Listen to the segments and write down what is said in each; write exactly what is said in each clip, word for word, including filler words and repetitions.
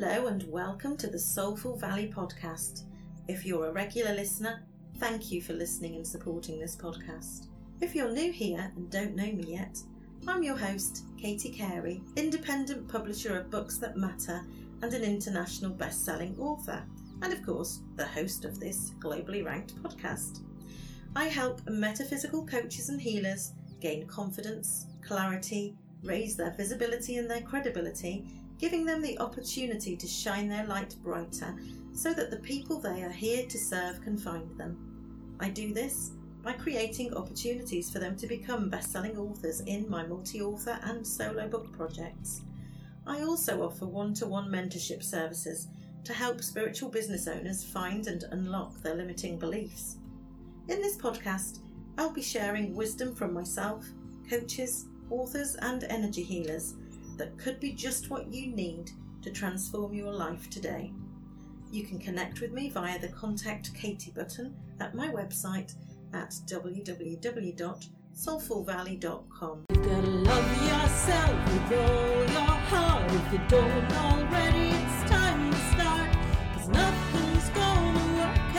Hello and welcome to the Soulful Valley podcast. If you're a regular listener, thank you for listening and supporting this podcast. If you're new here and don't know me yet, I'm your host, Katie Carey, independent publisher of Books That Matter and an international best-selling author, and of course, the host of this globally ranked podcast. I help metaphysical coaches and healers gain confidence, clarity, raise their visibility and their credibility, giving them the opportunity to shine their light brighter so that the people they are here to serve can find them. I do this by creating opportunities for them to become best-selling authors in my multi-author and solo book projects. I also offer one-to-one mentorship services to help spiritual business owners find and unlock their limiting beliefs. In this podcast, I'll be sharing wisdom from myself, coaches, authors and energy healers that could be just what you need to transform your life today. You can connect with me via the Contact Katie button at my website at w w w dot soulful valley dot com. You gotta love yourself with all your heart. If you don't already, it's time to start. 'Cause nothing's gonna work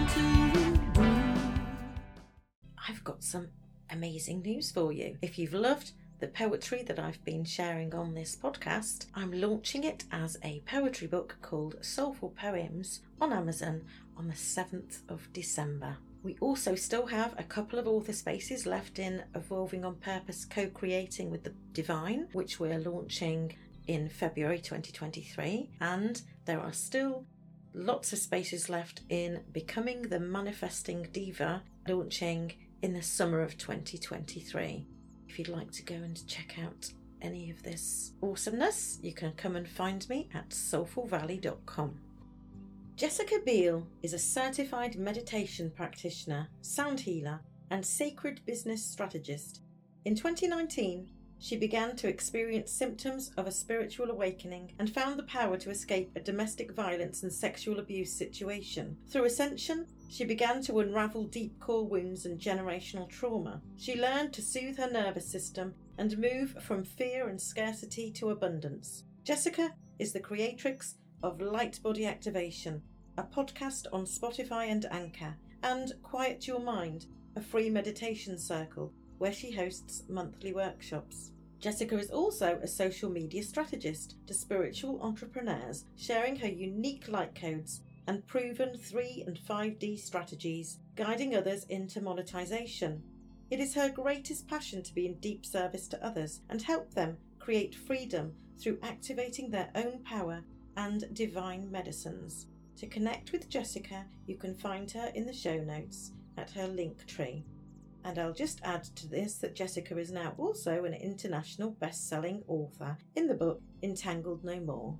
out until you do. I've got some amazing news for you. If you've loved the poetry that I've been sharing on this podcast, I'm launching it as a poetry book called Soulful Poems on Amazon on the seventh of December. We also still have a couple of author spaces left in Evolving on Purpose Co-Creating with the Divine, which we're launching in February twenty twenty-three, and there are still lots of spaces left in Becoming the Manifesting Diva, launching in the summer of twenty twenty-three. If you'd like to go and check out any of this awesomeness, you can come and find me at soulful valley dot com. Jessica Biel is a certified meditation practitioner, sound healer, and sacred business strategist. In twenty nineteen, she began to experience symptoms of a spiritual awakening and found the power to escape a domestic violence and sexual abuse situation. Through Ascension, she began to unravel deep core wounds and generational trauma. She learned to soothe her nervous system and move from fear and scarcity to abundance. Jessica is the creatrix of Light Body Activation, a podcast on Spotify and Anchor, and Quiet Your Mind, a free meditation circle where she hosts monthly workshops. Jessica is also a social media strategist to spiritual entrepreneurs, sharing her unique light codes and proven three and five D strategies, guiding others into monetization. It is her greatest passion to be in deep service to others and help them create freedom through activating their own power and divine medicines. To connect with Jessica, you can find her in the show notes at her link tree. And I'll just add to this that Jessica is now also an international best-selling author in the book Entangled No More.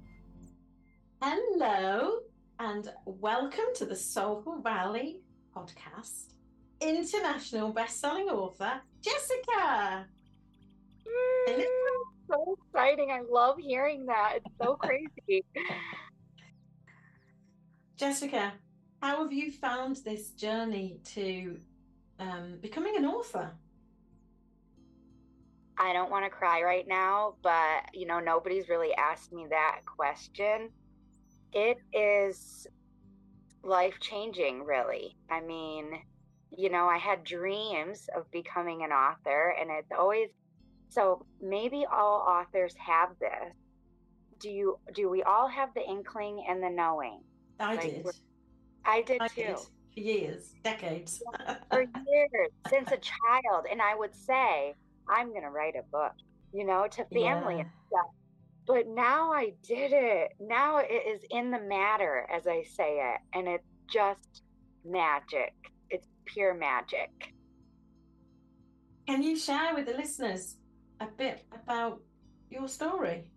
Hello and welcome to the Soulful Valley podcast. International best-selling author Jessica. Mm, so exciting. I love hearing that. It's so crazy. Jessica, how have you found this journey to um, becoming an author? I don't want to cry right now, but you know, nobody's really asked me that question. It is life-changing, really. I mean, you know, I had dreams of becoming an author, and it's always, so maybe all authors have this. Do you, do we all have the inkling and the knowing? I like, did. I did I too. did. For years, decades. For years, since a child. And I would say, I'm going to write a book, you know, to family Yeah. and stuff. But now I did it. Now it is in the matter, as I say it. And it's just magic. It's pure magic. Can you share with the listeners a bit about your story?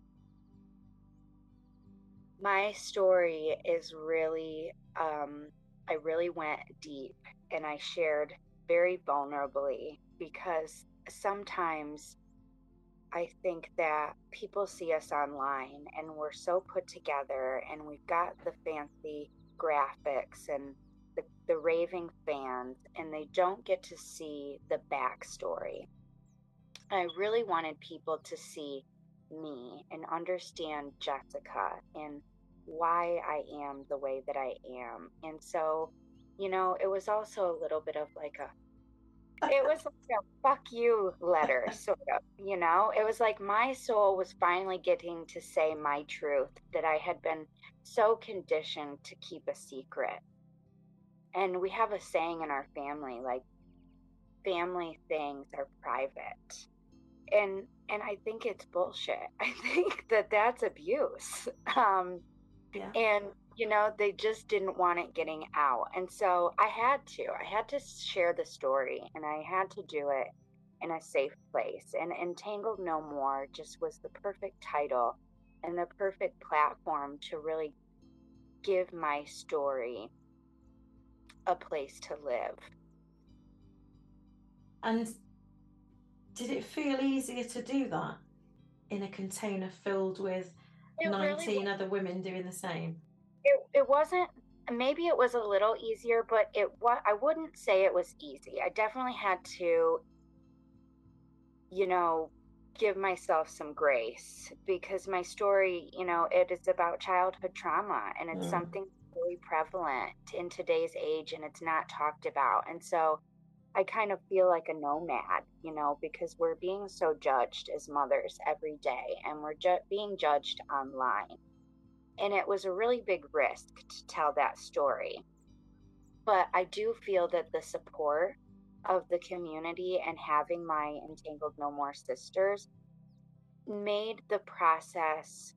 My story is really, um, I really went deep and I shared very vulnerably, because sometimes I think that people see us online and we're so put together and we've got the fancy graphics and the, the raving fans, and they don't get to see the backstory. I really wanted people to see me and understand Jessica and why I am the way that I am. And so, you know, it was also a little bit of like a, it was like a fuck you letter, sort of, you know? It was like my soul was finally getting to say my truth that I had been so conditioned to keep a secret. And we have a saying in our family, like, family things are private. And and I think it's bullshit. I think that that's abuse. Um, Yeah. and, you know, they just didn't want it getting out. And so I had to. I had to share the story, and I had to do it in a safe place. And Entangled No More just was the perfect title and the perfect platform to really give my story a place to live. And did it feel easier to do that in a container filled with It nineteen really, other women doing the same? it, it wasn't, maybe it was a little easier, but it was, I wouldn't say it was easy. I definitely had to, you know, give myself some grace, because my story, you know, it is about childhood trauma, and it's Mm. something really prevalent in today's age, and it's not talked about. And so I kind of feel like a nomad, you know, because we're being so judged as mothers every day, and we're ju- being judged online. And it was a really big risk to tell that story. But I do feel that the support of the community and having my Entangled No More sisters made the process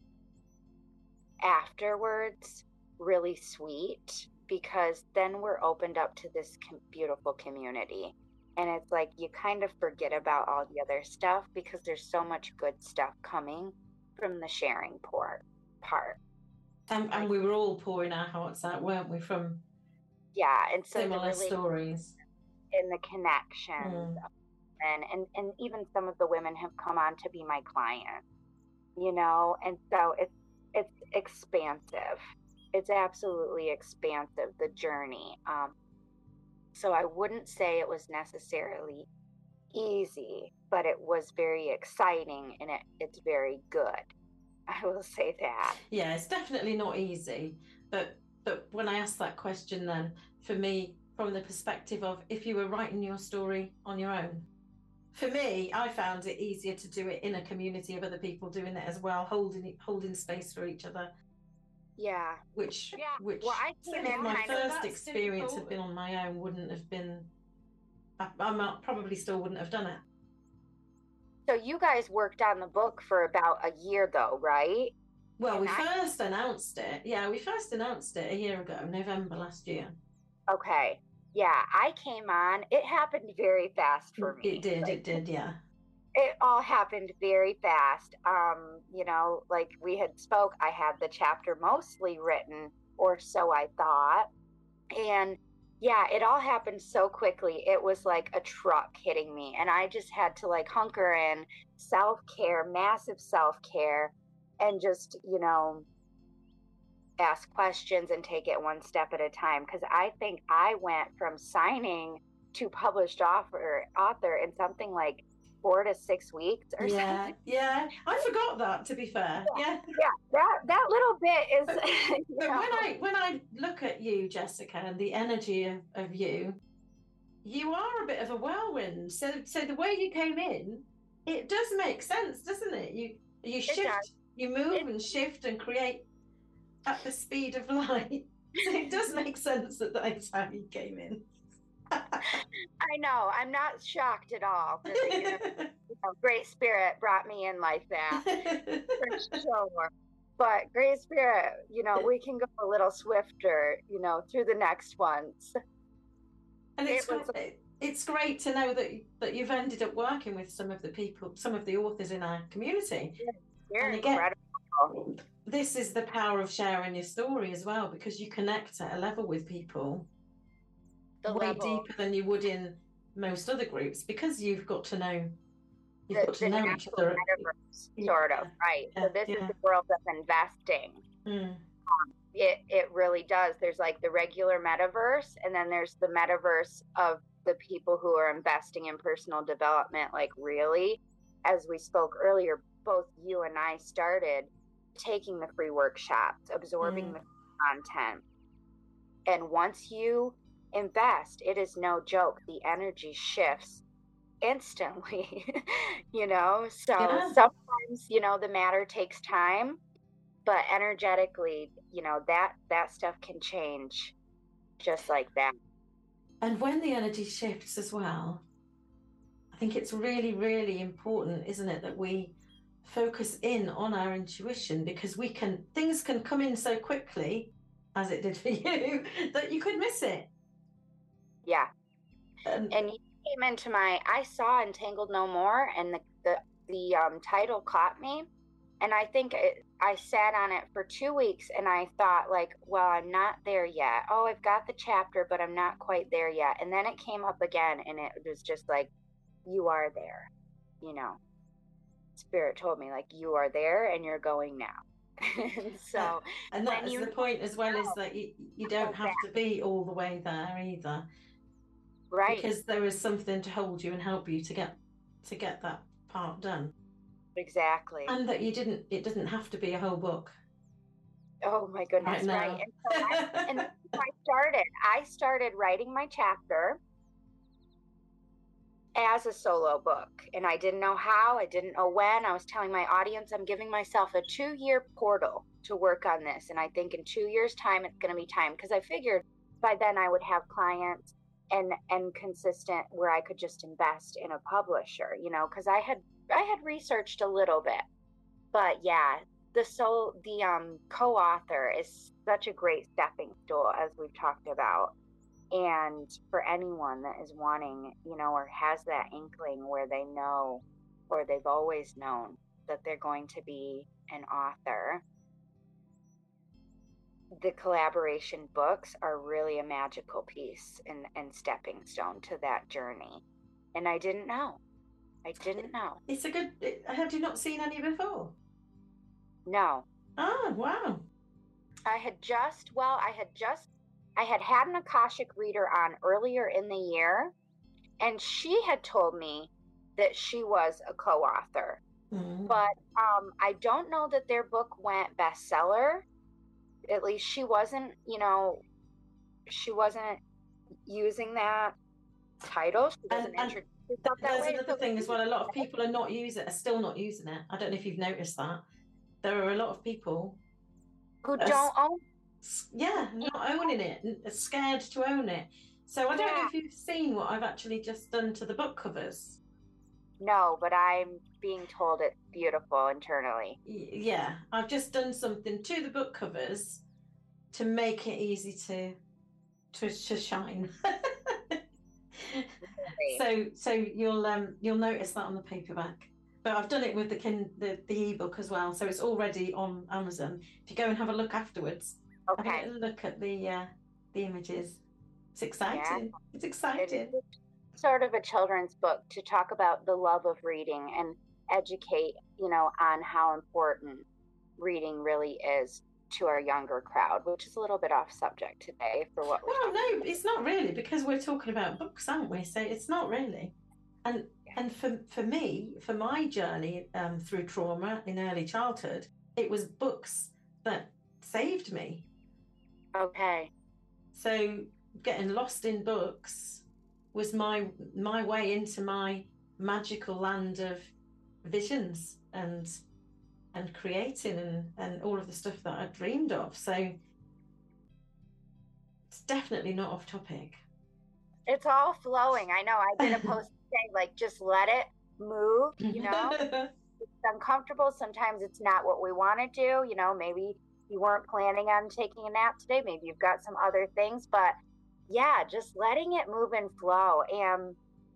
afterwards really sweet, because then we're opened up to this com- beautiful community. And it's like you kind of forget about all the other stuff, because there's so much good stuff coming from the sharing part. part. And, and we were all pouring our hearts out, weren't we, from Yeah, and so the similar relation stories. and the connections, Mm. and, and and even some of the women have come on to be my clients, you know, and so it's it's expansive. It's absolutely expansive, the journey. Um, so I wouldn't say it was necessarily easy, but it was very exciting, and it, it's very good. I will say that. Yeah, it's definitely not easy. But but when I asked that question, then for me, from the perspective of if you were writing your story on your own, for me, I found it easier to do it in a community of other people doing it as well, holding it, holding space for each other. Yeah. Which, Yeah. which Well, I came if in my kind of- first that's experience difficult. had been on my own, wouldn't have been. I, I might- probably still wouldn't have done it. So you guys worked on the book for about a year, though, right? Well, And we I- first announced it. Yeah, we first announced it a year ago, November last year. Okay. Yeah, I came on. It happened very fast for me. It did, Like, it did, yeah. it all happened very fast. Um, you know, like we had spoke, I had the chapter mostly written, or so I thought. And yeah, it all happened so quickly. It was like a truck hitting me, and I just had to like hunker in, self-care, massive self-care, and just, you know, ask questions and take it one step at a time. Because I think I went from signing to published author author in something like four to six weeks or Yeah, something. yeah. I forgot that, to be fair. Yeah. Yeah, that that little bit is. But, you but know, when I when I look at you, Jessica, and the energy of, of you, you are a bit of a whirlwind. So so the way you came in, it does make sense, doesn't it? You you shift, does. you move It- and shift and create at the speed of light. So it does make sense that that's how you came in. I know. I'm not shocked at all. 'Cause, you know, you know, Great Spirit brought me in like that. For sure. But Great Spirit, you know, we can go a little swifter, you know, through the next ones. And it's It was- gr- it's great to know that that you've ended up working with some of the people, some of the authors in our community. You're And again, incredible. this is the power of sharing your story as well, because you connect at a level with people The way level, deeper than you would in most other groups, because you've got to know you've the, got to the know each natural other. metaverse, sort of, right? Yeah, So this yeah. is the world of investing. Mm. It it really does. There's like the regular metaverse, and then there's the metaverse of the people who are investing in personal development. Like, really, as we spoke earlier, both you and I started taking the free workshops, absorbing Mm. the content. And once you invest, it is no joke. The energy shifts instantly, you know? So Yeah. sometimes, you know, the matter takes time, but energetically, you know, that, that stuff can change just like that. And when the energy shifts as well, I think it's really, really important, isn't it, that we focus in on our intuition, because we can, things can come in so quickly, as it did for you, that you could miss it. Yeah. And, And you came into my, I saw Entangled No More, and the, the, the um, title caught me. And I think it, I sat on it for two weeks and I thought, like, well, I'm not there yet. Oh, I've got the chapter, but I'm not quite there yet. And then it came up again, and it was just like, you are there, you know. Spirit told me, like, you are there and you're going now. And so, and when that's you the point as well, know, is that you, you don't have to be all the way there either. right, Because there is something to hold you and help you to get to get that part done. exactly. And that you didn't, it doesn't have to be a whole book. Oh my goodness, Right right. now. And so I, and I started, I started writing my chapter as a solo book, and I didn't know how, I didn't know when. I was telling my audience, I'm giving myself a two-year portal to work on this, and I think in two years' time it's going to be time, because I figured by then I would have clients and and consistent, where I could just invest in a publisher, you know, because I had I had researched a little bit. But yeah, the soul the um co-author is such a great stepping stool, as we've talked about. And for anyone that is wanting, you know, or has that inkling where they know, or they've always known, that they're going to be an author, the collaboration books are really a magical piece and, and stepping stone to that journey. And I didn't know. I didn't know. It's a good, had you not seen any before? No. Oh, wow. I had just, well, I had just, I had had an Akashic reader on earlier in the year, and she had told me that she was a co-author. Mm. But um, I don't know that their book went bestseller. At least she wasn't, you know, she wasn't using that title. She doesn't And- and introduce herself that There's way. another So thing as well. A lot of people are not using it, are still not using it. I don't know if you've noticed that. There are a lot of people who Yes. don't own. s- yeah, not owning it, and are scared to own it. So I don't know Yeah. if you've seen what I've actually just done to the book covers. No, but I'm being told it's beautiful internally. Y- Yeah, I've just done something to the book covers to make it easy to to, to shine. so so you'll um you'll notice that on the paperback. But I've done it with the kin the, the ebook as well, so it's already on Amazon. If you go and have a look afterwards, have Okay. a little look at the uh, the images. It's exciting. It's It exciting. is sort of a children's book to talk about the love of reading and educate, you know, on how important reading really is to our younger crowd, which is a little bit off subject today for what we're Well, talking no, it's not really, because we're talking about books, aren't we? So it's not really. And and for for me, for my journey um, through trauma in early childhood, it was books that saved me. Okay. So getting lost in books was my my way into my magical land of visions and and creating and, and all of the stuff that I dreamed of. So it's definitely not off topic. It's all flowing. I know. I did a post saying, like, just let it move, you know? It's uncomfortable. Sometimes it's not what we want to do. You know, maybe you weren't planning on taking a nap today. Maybe you've got some other things. But yeah, just letting it move and flow. And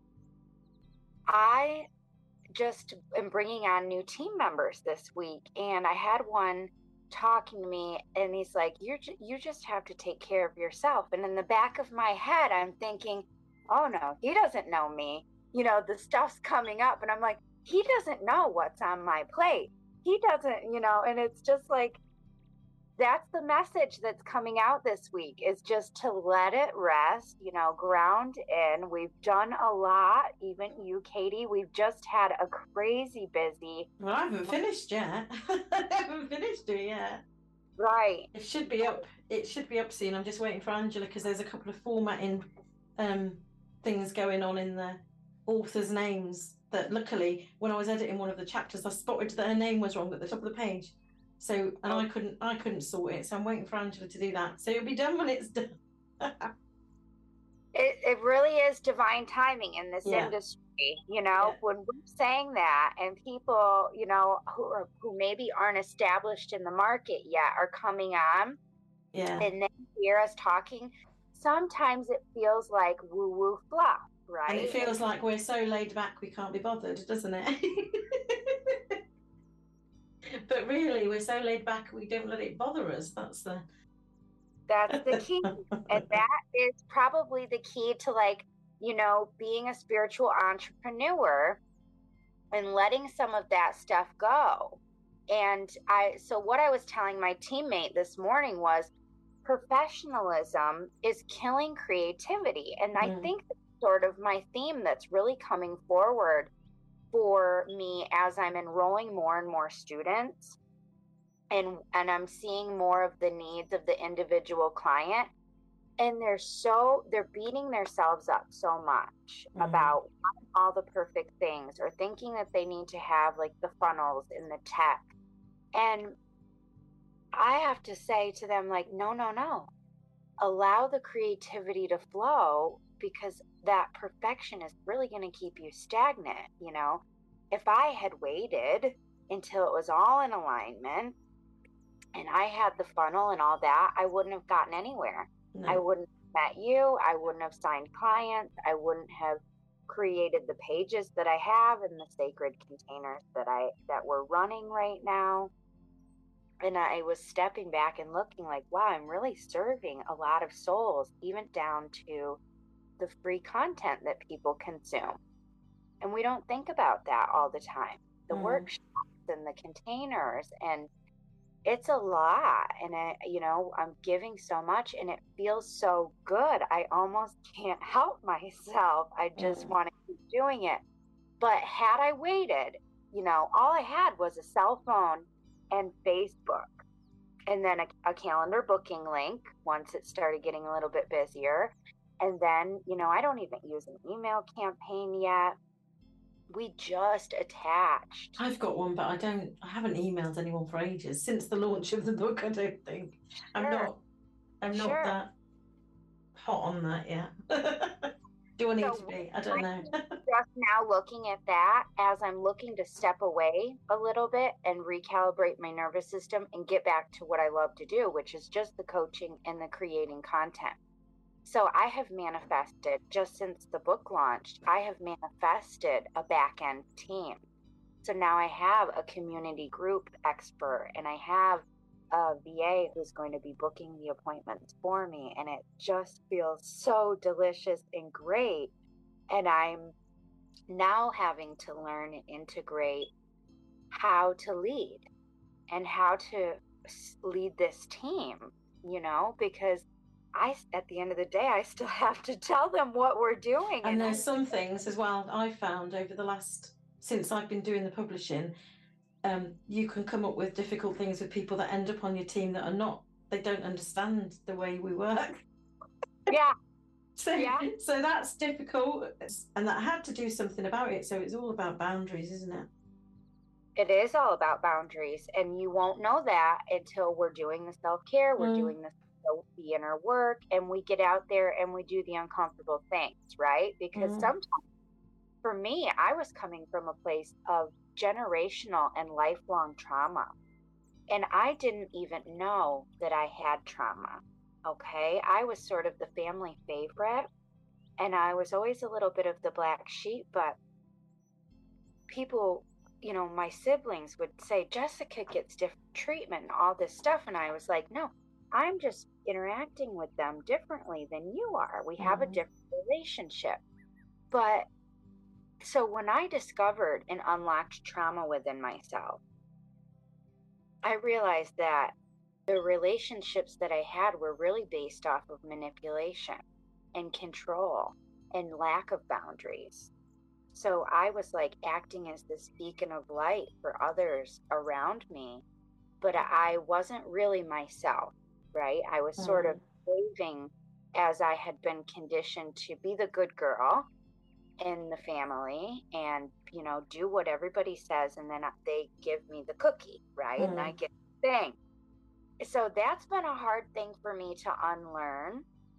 I just am bringing on new team members this week. And I had one talking to me, and he's like, you're ju- you just have to take care of yourself. And in the back of my head, I'm thinking, oh no, he doesn't know me. You know, the stuff's coming up, and I'm like, he doesn't know what's on my plate. He doesn't, you know, and it's just like, that's the message that's coming out this week, is just to let it rest, you know, ground in. We've done a lot, even you, Katie. We've just had a crazy busy. Well, I haven't finished yet. I haven't finished it yet. Right. It should be up. It should be up soon. I'm just waiting for Angela because there's a couple of formatting um, things going on in the authors' names that luckily when I was editing one of the chapters I spotted that her name was wrong at the top of the page. So and Oh. I couldn't I couldn't sort it, so I'm waiting for Angela to do that. So it'll be done when it's done. It, it really is divine timing in this Yeah. industry, you know, Yeah. when we're saying that and people, you know, who are, who maybe aren't established in the market yet are coming on Yeah. and then hear us talking, sometimes it feels like woo woo fluff, right? And it feels like we're so laid back we can't be bothered, doesn't it? But really, we're so laid back we don't let it bother us. That's the That's the key. And that is probably the key to, like, you know, being a spiritual entrepreneur and letting some of that stuff go. And I, so what I was telling my teammate this morning was professionalism is killing creativity. And I Mm. think that's sort of my theme that's really coming forward for me as I'm enrolling more and more students. And, and I'm seeing more of the needs of the individual client, and they're so they're beating themselves up so much Mm. about all the perfect things, or thinking that they need to have like the funnels in the tech. And I have to say to them, like, no, no, no. Allow the creativity to flow, because that perfection is really going to keep you stagnant, you know? If I had waited until it was all in alignment and I had the funnel and all that, I wouldn't have gotten anywhere. No. I wouldn't have met you. I wouldn't have signed clients. I wouldn't have created the pages that I have and the sacred containers that I that we're running right now. And I was stepping back and looking like, wow, I'm really serving a lot of souls, even down to the free content that people consume. And we don't think about that all the time. The Mm. workshops and the containers, and it's a lot. And I, you know, I'm giving so much and it feels so good. I almost can't help myself. I just Mm. want to keep doing it. But had I waited, you know, all I had was a cell phone and Facebook, and then a, a calendar booking link once it started getting a little bit busier. And then, you know, I don't even use an email campaign yet. We just attached. I've got one, but I don't. I haven't emailed anyone for ages since the launch of the book. I don't think I'm Sure. not. I'm not Sure. that hot on that yet. Do I need So to be? I don't know. just now looking at that as I'm looking to step away a little bit and recalibrate my nervous system and get back to what I love to do, which is just the coaching and the creating content. So I have manifested, just since the book launched, I have manifested a back end team. So now I have a community group expert, and I have a V A who's going to be booking the appointments for me. And it just feels so delicious and great. And I'm now having to learn and integrate how to lead and how to lead this team, you know, because I, at the end of the day, I still have to tell them what we're doing. And And there's some things as well I've found over the last, since I've been doing the publishing, um, you can come up with difficult things with people that end up on your team that are not, they don't understand the way we work. yeah, So, Yeah. so that's difficult. And that I had to do something about it. So it's all about boundaries, isn't it? it is all about boundaries. And you won't know that until we're doing the self-care, we're Mm. doing the, the inner work, and we get out there and we do the uncomfortable things, right? Because Mm. sometimes, for me, I was coming from a place of generational and lifelong trauma. And I didn't even know that I had trauma. Okay. I was sort of the family favorite, and I was always a little bit of the black sheep, but people, you know, my siblings would say, Jessica gets different treatment and all this stuff. And I was like, no, I'm just interacting with them differently than you are. We have a Mhm. different relationship. But so when I discovered and unlocked trauma within myself, I realized that the relationships that I had were really based off of manipulation and control and lack of boundaries. So I was like acting as this beacon of light for others around me, but I wasn't really myself, right? I was mm. sort of behaving as I had been conditioned to be the good girl in the family and, you know, do what everybody says, and then they give me the cookie, right? Mm. And I get the thing. So that's been a hard thing for me to unlearn.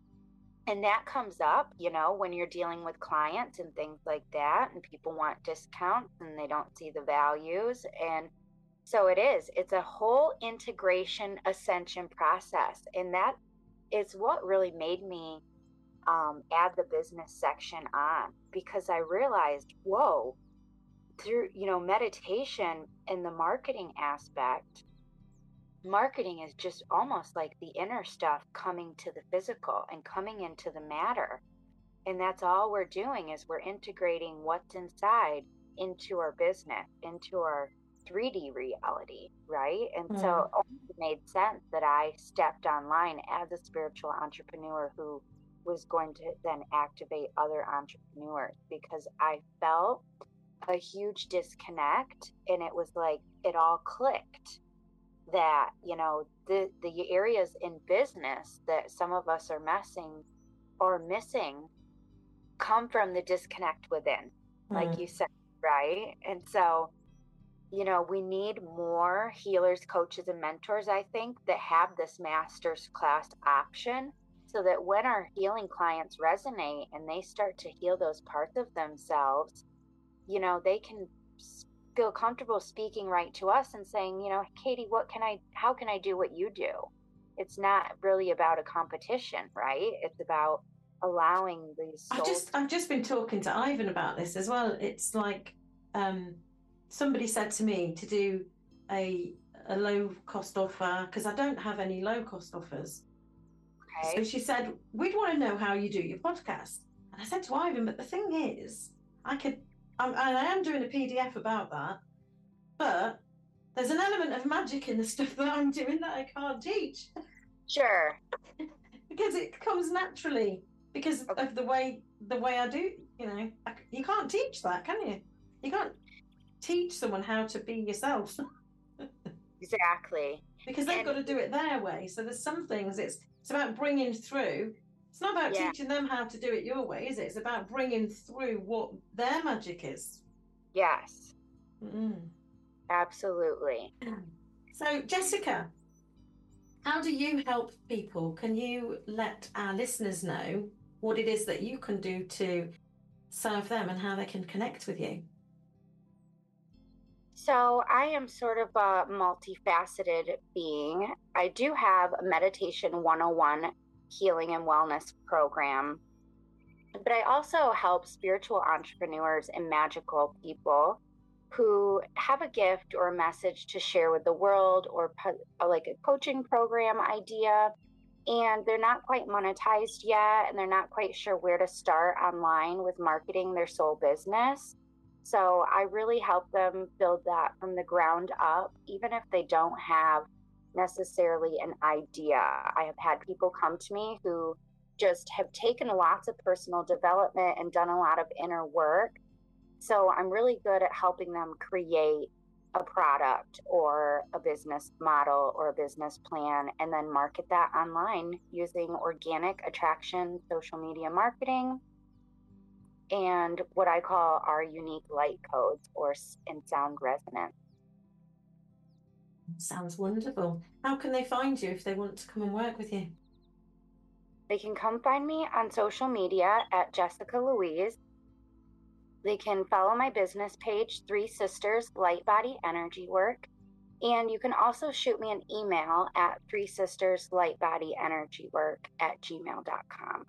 And that comes up, you know, when you're dealing with clients and things like that, and people want discounts and they don't see the values. And so it is, it's a whole integration ascension process. And that is what really made me um, add the business section on, because I realized, whoa, through, you know, meditation and the marketing aspect, marketing is just almost like the inner stuff coming to the physical and coming into the matter. And that's all we're doing, is we're integrating what's inside into our business, into our three D reality, right? And mm. so it made sense that I stepped online as a spiritual entrepreneur who was going to then activate other entrepreneurs, because I felt a huge disconnect, and it was like it all clicked. That, you know, the the areas in business that some of us are messing or missing come from the disconnect within, mm. like you said, right? And so, you know, we need more healers, coaches, and mentors, I think, that have this master's class option, so that when our healing clients resonate and they start to heal those parts of themselves, you know, they can feel comfortable speaking right to us and saying, you know, Katie, what can I, how can I do what you do? It's not really about a competition, right? It's about allowing these souls. I've just, I've just been talking to Ivan about this as well. It's like, um, somebody said to me to do a, a low cost offer, because I don't have any low cost offers. Okay. So she said, we'd want to know how you do your podcast. And I said to Ivan, but the thing is, I could, I'm, and I am doing a P D F about that, but there's an element of magic in the stuff that I'm doing that I can't teach. Sure. Because it comes naturally, because okay. of the way the way I do, you know. I, you can't teach that, can you? You can't teach someone how to be yourself. Exactly. Because they've and, got to do it their way. So there's some things, it's it's about bringing through. It's not about yeah. teaching them how to do it your way, is it? It's about bringing through what their magic is. Yes. Mm. Absolutely. So, Jessica, how do you help people? Can you let our listeners know what it is that you can do to serve them and how they can connect with you? So I am sort of a multifaceted being. I do have a Meditation one oh one healing and wellness program, but I also help spiritual entrepreneurs and magical people who have a gift or a message to share with the world, or like a coaching program idea, and they're not quite monetized yet, and they're not quite sure where to start online with marketing their soul business. So I really help them build that from the ground up, even if they don't have necessarily an idea. I have had people come to me who just have taken lots of personal development and done a lot of inner work. So I'm really good at helping them create a product or a business model or a business plan, and then market that online using organic attraction, social media marketing, and what I call our unique light codes, or in sound resonance. Sounds wonderful. How can they find you if they want to come and work with you? They can come find me on social media at Jessica Louise. They can follow my business page, Three Sisters Light Body Energy Work. And you can also shoot me an email at three sisters light body energy work at gmail dot com.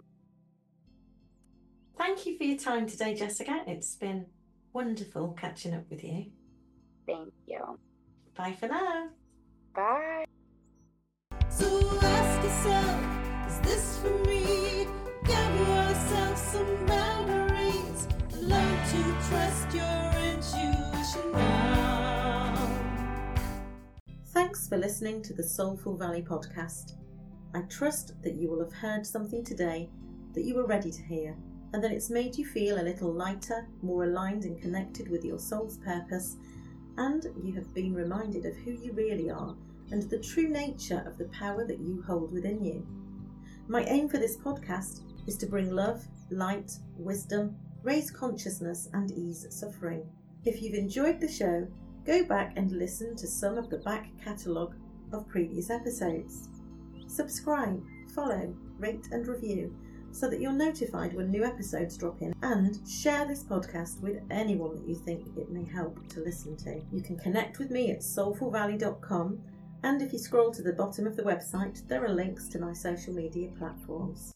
Thank you for your time today, Jessica. It's been wonderful catching up with you. Thank you. Bye for now. Bye. So ask yourself, is this for me? Give yourself some boundaries. Learn to trust your intuition now. Thanks for for listening to the Soulful Valley podcast. I trust that you will have heard something today that you were ready to hear, and that it's made you feel a little lighter, more aligned and connected with your soul's purpose, and you have been reminded of who you really are and the true nature of the power that you hold within you. My aim for this podcast is to bring love, light, wisdom, raise consciousness and ease suffering. If you've enjoyed the show, go back and listen to some of the back catalogue of previous episodes. Subscribe, follow, rate and review so that you're notified when new episodes drop in, and share this podcast with anyone that you think it may help to listen to. You can connect with me at soulful valley dot com, and if you scroll to the bottom of the website, there are links to my social media platforms.